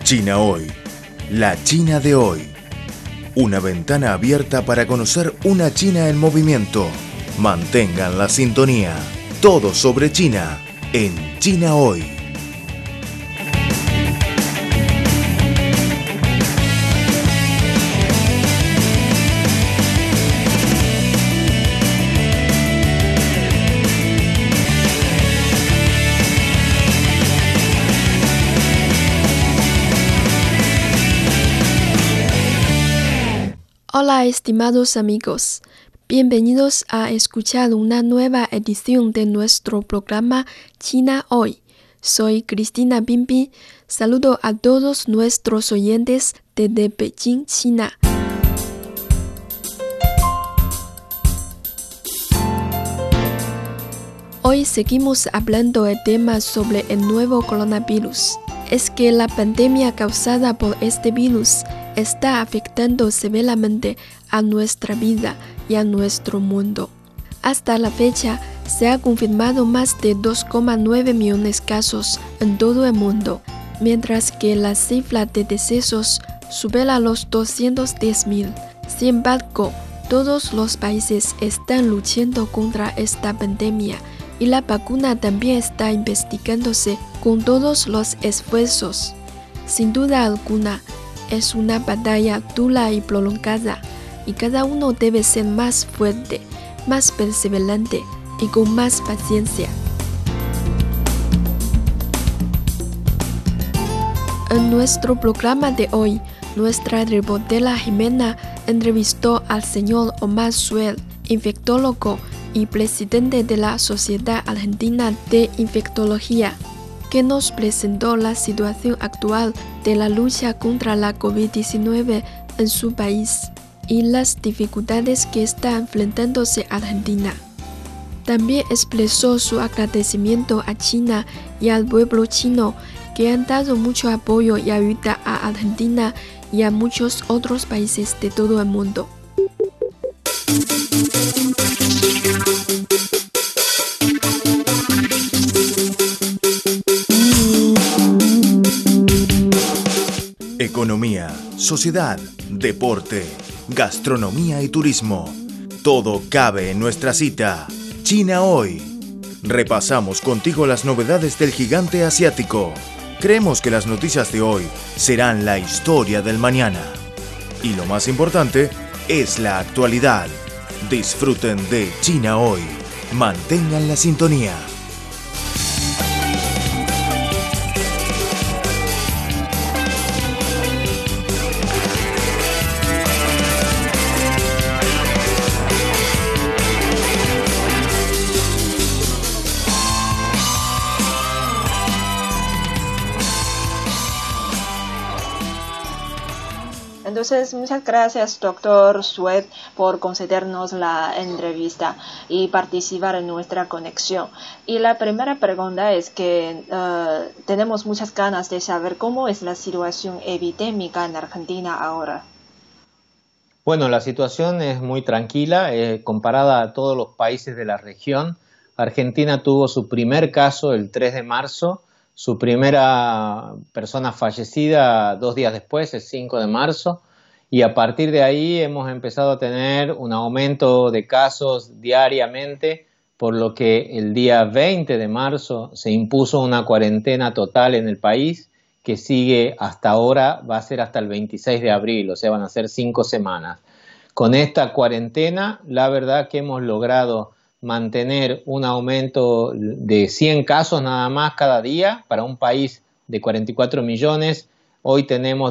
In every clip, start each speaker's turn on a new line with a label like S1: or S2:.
S1: China Hoy, la China de hoy. Una ventana abierta para conocer una China en movimiento. Mantengan la sintonía. Todo sobre China en China Hoy.
S2: Hola estimados amigos, bienvenidos a escuchar una nueva edición de nuestro programa China Hoy. Soy Cristina Bimbi, saludo a todos nuestros oyentes desde Beijing, China. Hoy seguimos hablando de temas sobre el nuevo coronavirus. Es que la pandemia causada por este virus está afectando severamente a nuestra vida y a nuestro mundo. Hasta la fecha, se ha confirmado más de 2,9 millones de casos en todo el mundo, mientras que la cifra de decesos supera los 210,000. Sin embargo, todos los países están luchando contra esta pandemia y la vacuna también está investigándose con todos los esfuerzos. Sin duda alguna, es una batalla dura y prolongada, y cada uno debe ser más fuerte, más perseverante y con más paciencia. En nuestro programa de hoy, nuestra reportera Jimena entrevistó al señor Omar Suel, infectólogo y presidente de la Sociedad Argentina de Infectología, que nos presentó la situación actual de la lucha contra la COVID-19 en su país y las dificultades que está enfrentándose Argentina. También expresó su agradecimiento a China y al pueblo chino que han dado mucho apoyo y ayuda a Argentina y a muchos otros países de todo el mundo.
S1: Economía, sociedad, deporte, gastronomía y turismo. Todo cabe en nuestra cita. China Hoy. Repasamos contigo las novedades del gigante asiático. Creemos que las noticias de hoy serán la historia del mañana. Y lo más importante es la actualidad. Disfruten de China Hoy. Mantengan la sintonía.
S3: Entonces, muchas gracias, doctor Sued, por concedernos la entrevista y participar en nuestra conexión. Y la primera pregunta es que tenemos muchas ganas de saber cómo es la situación epidémica en Argentina ahora.
S4: Bueno, la situación es muy tranquila comparada a todos los países de la región. Argentina tuvo su primer caso el 3 de marzo, su primera persona fallecida 2 días después, el 5 de marzo, y a partir de ahí hemos empezado a tener un aumento de casos diariamente, por lo que el día 20 de marzo se impuso una cuarentena total en el país que sigue hasta ahora, va a ser hasta el 26 de abril, o sea, van a ser 5 semanas. Con esta cuarentena, la verdad que hemos logrado mantener un aumento de 100 casos nada más cada día para un país de 44 millones. Hoy tenemos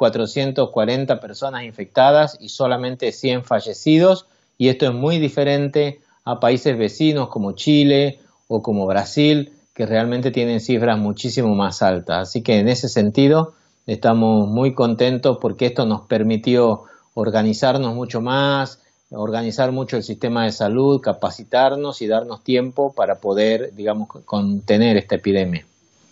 S4: 2.440 personas infectadas y solamente 100 fallecidos, y esto es muy diferente a países vecinos como Chile o como Brasil, que realmente tienen cifras muchísimo más altas. Así que en ese sentido estamos muy contentos porque esto nos permitió organizarnos mucho más, organizar mucho el sistema de salud, capacitarnos y darnos tiempo para poder, digamos, contener esta epidemia.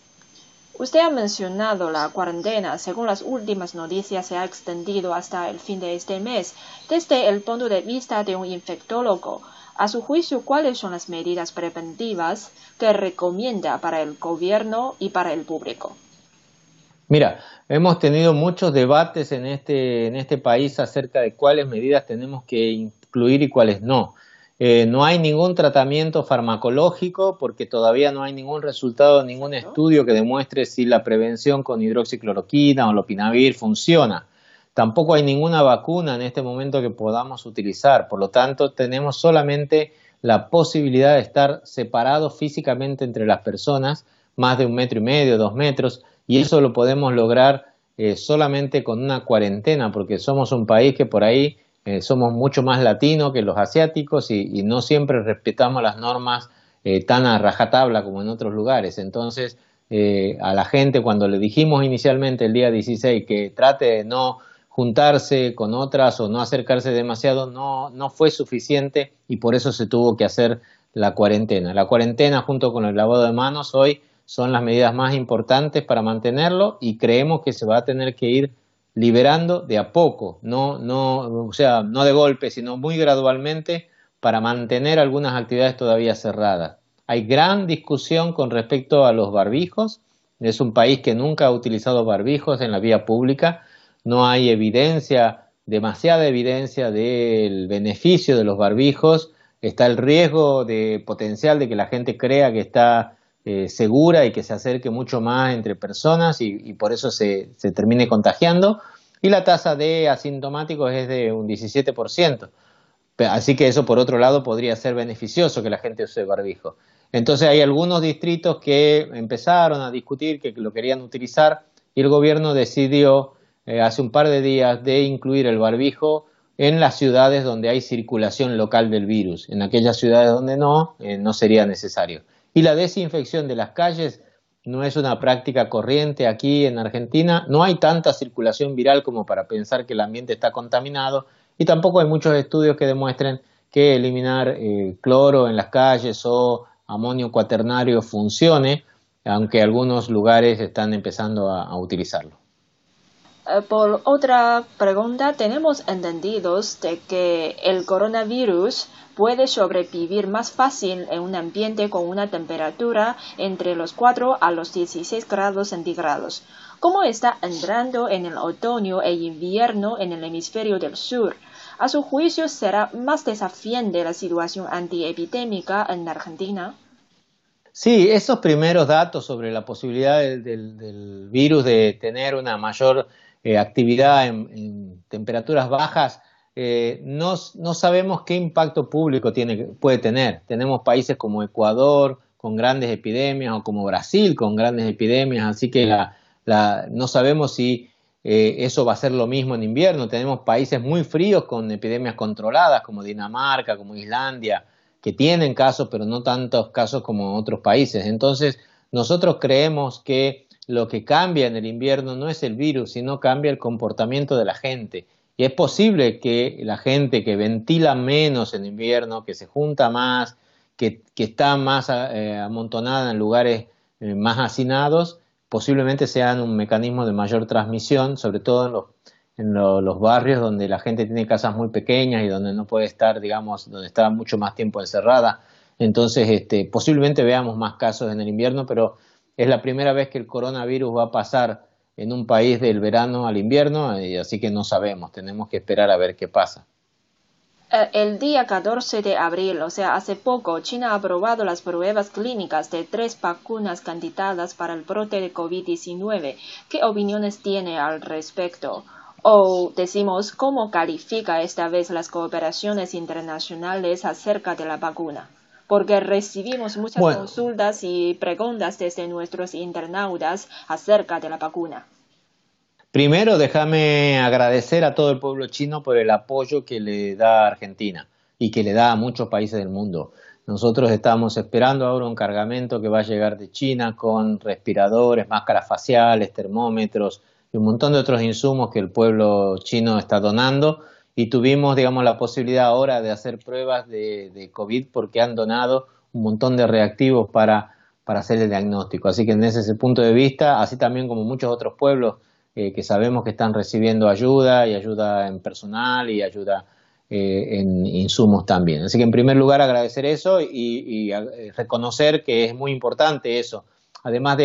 S3: Usted ha mencionado la cuarentena. Según las últimas noticias, se ha extendido hasta el fin de este mes. Desde el punto de vista de un infectólogo, a su juicio, ¿cuáles son las medidas preventivas que recomienda para el gobierno y para el público?
S4: Mira, hemos tenido muchos debates en este país acerca de cuáles medidas tenemos que incluir y cuáles no. No hay ningún tratamiento farmacológico porque todavía no hay ningún resultado, ningún estudio que demuestre si la prevención con hidroxicloroquina o lopinavir funciona. Tampoco hay ninguna vacuna en este momento que podamos utilizar, por lo tanto tenemos solamente la posibilidad de estar separados físicamente entre las personas, más de 1,5 metros, 2 metros, y eso lo podemos lograr solamente con una cuarentena, porque somos un país que por ahí somos mucho más latinos que los asiáticos y no siempre respetamos las normas tan a rajatabla como en otros lugares. Entonces, a la gente cuando le dijimos inicialmente el día 16 que trate de no juntarse con otras o no acercarse demasiado, no fue suficiente y por eso se tuvo que hacer la cuarentena. La cuarentena junto con el lavado de manos hoy son las medidas más importantes para mantenerlo y creemos que se va a tener que ir liberando de a poco, o sea, no de golpe, sino muy gradualmente para mantener algunas actividades todavía cerradas. Hay gran discusión con respecto a los barbijos. Es un país que nunca ha utilizado barbijos en la vía pública. No hay evidencia, demasiada evidencia del beneficio de los barbijos. Está el riesgo potencial de que la gente crea que está segura y que se acerque mucho más entre personas y por eso se termine contagiando. Y la tasa de asintomáticos es de un 17%. Así que eso, por otro lado, podría ser beneficioso que la gente use barbijo. Entonces hay algunos distritos que empezaron a discutir que lo querían utilizar y el gobierno decidió hace un par de días de incluir el barbijo en las ciudades donde hay circulación local del virus. En aquellas ciudades donde no sería necesario. Y la desinfección de las calles no es una práctica corriente aquí en Argentina. No hay tanta circulación viral como para pensar que el ambiente está contaminado y tampoco hay muchos estudios que demuestren que eliminar cloro en las calles o amonio cuaternario funcione, aunque algunos lugares están empezando a utilizarlo.
S3: Por otra pregunta, tenemos entendidos de que el coronavirus puede sobrevivir más fácil en un ambiente con una temperatura entre los 4 a los 16 grados centígrados. ¿Cómo está entrando en el otoño e invierno en el hemisferio del sur? A su juicio, ¿será más desafiante la situación antiepidémica en Argentina?
S4: Sí, esos primeros datos sobre la posibilidad del virus de tener una mayor actividad en temperaturas bajas, no sabemos qué impacto público puede tener. Tenemos países como Ecuador con grandes epidemias o como Brasil con grandes epidemias, así que no sabemos si eso va a ser lo mismo en invierno. Tenemos países muy fríos con epidemias controladas como Dinamarca, como Islandia, que tienen casos, pero no tantos casos como otros países. Entonces, nosotros creemos que lo que cambia en el invierno no es el virus, sino cambia el comportamiento de la gente. Y es posible que la gente que ventila menos en invierno, que se junta más, que está más amontonada en lugares más hacinados, posiblemente sean un mecanismo de mayor transmisión, sobre todo en los barrios donde la gente tiene casas muy pequeñas y donde no puede estar, digamos, donde está mucho más tiempo encerrada. Entonces, posiblemente veamos más casos en el invierno, pero es la primera vez que el coronavirus va a pasar en un país del verano al invierno, así que no sabemos, tenemos que esperar a ver qué pasa.
S3: El día 14 de abril, o sea, hace poco, China ha aprobado las pruebas clínicas de 3 vacunas candidatas para el brote de COVID-19. ¿Qué opiniones tiene al respecto? O decimos, ¿cómo califica esta vez las cooperaciones internacionales acerca de la vacuna? Porque recibimos muchas consultas y preguntas desde nuestros internautas acerca de la vacuna.
S4: Primero, déjame agradecer a todo el pueblo chino por el apoyo que le da a Argentina y que le da a muchos países del mundo. Nosotros estamos esperando ahora un cargamento que va a llegar de China con respiradores, máscaras faciales, termómetros y un montón de otros insumos que el pueblo chino está donando. Y tuvimos, digamos, la posibilidad ahora de hacer pruebas de COVID porque han donado un montón de reactivos para hacer el diagnóstico. Así que desde ese punto de vista, así también como muchos otros pueblos que sabemos que están recibiendo ayuda y ayuda en personal y ayuda en insumos también. Así que en primer lugar agradecer eso y reconocer que es muy importante eso. Además de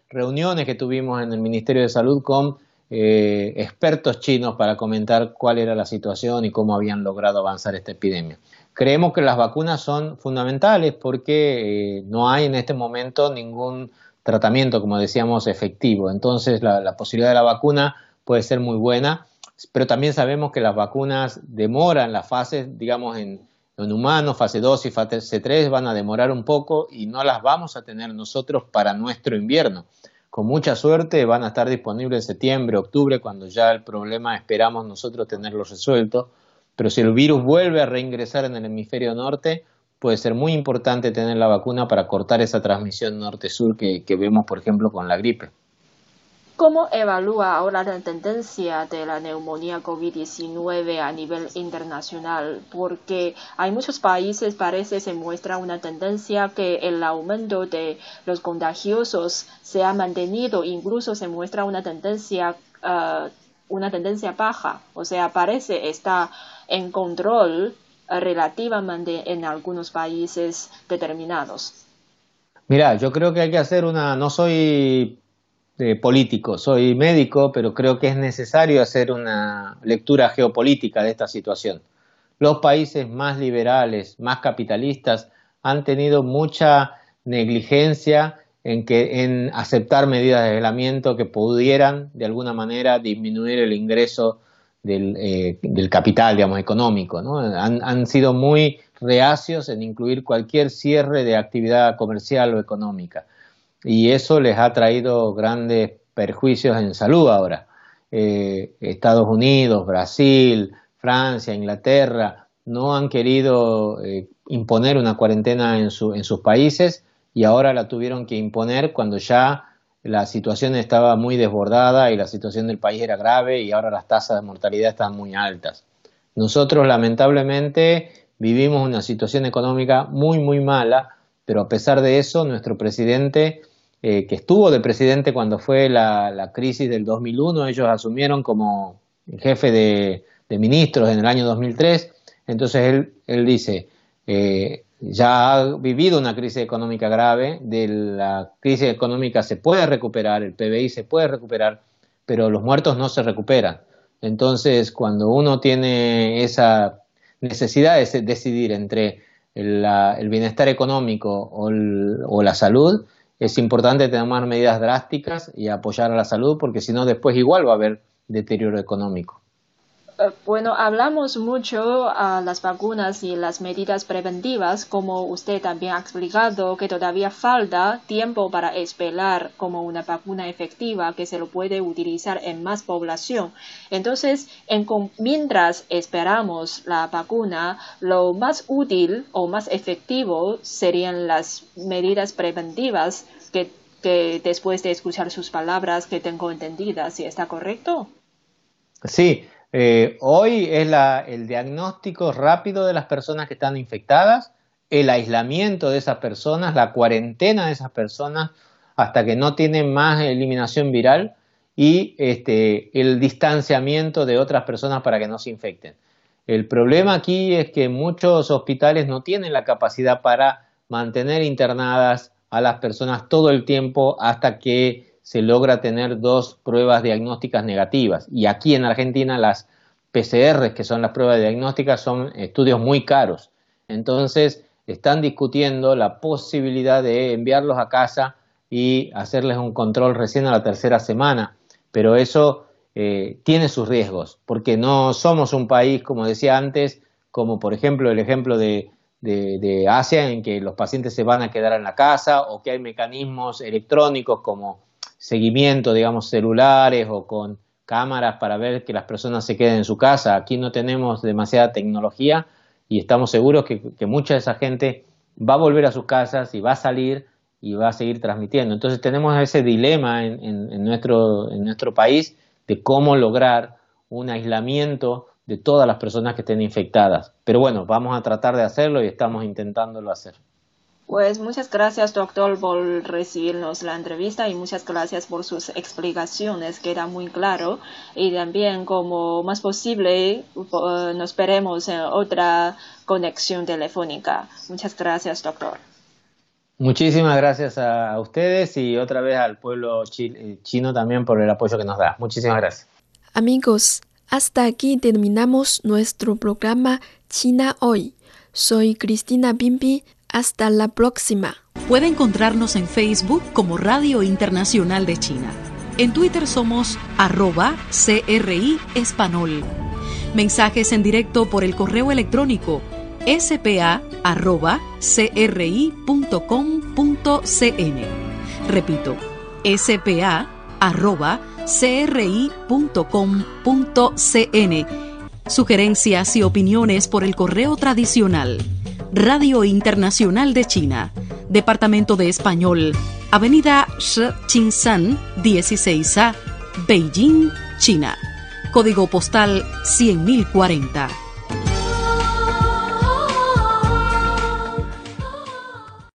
S4: reuniones que tuvimos en el Ministerio de Salud con expertos chinos para comentar cuál era la situación y cómo habían logrado avanzar esta epidemia. Creemos que las vacunas son fundamentales porque no hay en este momento ningún tratamiento, como decíamos, efectivo. Entonces la posibilidad de la vacuna puede ser muy buena, pero también sabemos que las vacunas demoran las fases, digamos, en humanos, fase 2 y fase 3 van a demorar un poco y no las vamos a tener nosotros para nuestro invierno. Con mucha suerte van a estar disponibles en septiembre, octubre, cuando ya el problema esperamos nosotros tenerlo resuelto. Pero si el virus vuelve a reingresar en el hemisferio norte, puede ser muy importante tener la vacuna para cortar esa transmisión norte-sur que vemos, por ejemplo, con la gripe.
S3: ¿Cómo evalúa ahora la tendencia de la neumonía COVID-19 a nivel internacional? Porque hay muchos países, parece, se muestra una tendencia que el aumento de los contagiosos se ha mantenido, incluso se muestra una tendencia baja, o sea, parece estar en control relativamente en algunos países determinados.
S4: Mira, yo creo que hay que hacer no soy político, soy médico, pero creo que es necesario hacer una lectura geopolítica de esta situación. Los países más liberales, más capitalistas, han tenido mucha negligencia en aceptar medidas de aislamiento que pudieran, de alguna manera, disminuir el ingreso del capital, digamos, económico, ¿no? Han sido muy reacios en incluir cualquier cierre de actividad comercial o económica. Y eso les ha traído grandes perjuicios en salud ahora. Estados Unidos, Brasil, Francia, Inglaterra no han querido imponer una cuarentena en sus países y ahora la tuvieron que imponer cuando ya la situación estaba muy desbordada y la situación del país era grave y ahora las tasas de mortalidad están muy altas. Nosotros lamentablemente vivimos una situación económica muy, muy mala, pero a pesar de eso nuestro presidente que estuvo de presidente cuando fue la crisis del 2001, ellos asumieron como jefe de ministros en el año 2003, entonces él dice, ya ha vivido una crisis económica grave, de la crisis económica se puede recuperar, el PBI se puede recuperar, pero los muertos no se recuperan. Entonces, cuando uno tiene esa necesidad de decidir entre el bienestar económico o la salud, es importante tomar medidas drásticas y apoyar a la salud porque si no después igual va a haber deterioro económico.
S3: Bueno, hablamos mucho a las vacunas y las medidas preventivas, como usted también ha explicado que todavía falta tiempo para esperar como una vacuna efectiva que se lo puede utilizar en más población. Entonces, mientras esperamos la vacuna, lo más útil o más efectivo serían las medidas preventivas que después de escuchar sus palabras que tengo entendidas, ¿sí está correcto?
S4: Sí. Hoy es el diagnóstico rápido de las personas que están infectadas, el aislamiento de esas personas, la cuarentena de esas personas hasta que no tienen más eliminación viral y el distanciamiento de otras personas para que no se infecten. El problema aquí es que muchos hospitales no tienen la capacidad para mantener internadas a las personas todo el tiempo hasta que se logra tener 2 pruebas diagnósticas negativas. Y aquí en Argentina las PCR, que son las pruebas diagnósticas, son estudios muy caros. Entonces, están discutiendo la posibilidad de enviarlos a casa y hacerles un control recién a la 3ª semana. Pero eso tiene sus riesgos, porque no somos un país, como decía antes, como por ejemplo el ejemplo de Asia, en que los pacientes se van a quedar en la casa o que hay mecanismos electrónicos como seguimiento, digamos, celulares o con cámaras para ver que las personas se queden en su casa. Aquí no tenemos demasiada tecnología y estamos seguros que mucha de esa gente va a volver a sus casas y va a salir y va a seguir transmitiendo. Entonces tenemos ese dilema en nuestro país de cómo lograr un aislamiento de todas las personas que estén infectadas. Pero bueno, vamos a tratar de hacerlo y estamos intentándolo hacer.
S3: Pues muchas gracias, doctor, por recibirnos la entrevista y muchas gracias por sus explicaciones, queda muy claro. Y también, como más posible, nos veremos en otra conexión telefónica. Muchas gracias, doctor.
S4: Muchísimas gracias a ustedes y otra vez al pueblo chino también por el apoyo que nos da. Muchísimas gracias.
S2: Amigos, hasta aquí terminamos nuestro programa China Hoy. Soy Cristina Pimpi. Hasta la próxima.
S5: Puede encontrarnos en Facebook como Radio Internacional de China. En Twitter somos @CRI Espanol. Mensajes en directo por el correo electrónico spa@cri.com.cn. Repito, spa@cri.com.cn. Sugerencias y opiniones por el correo tradicional. Radio Internacional de China, Departamento de Español, Avenida Shi Qingsan 16A, Beijing, China. Código postal 100.040.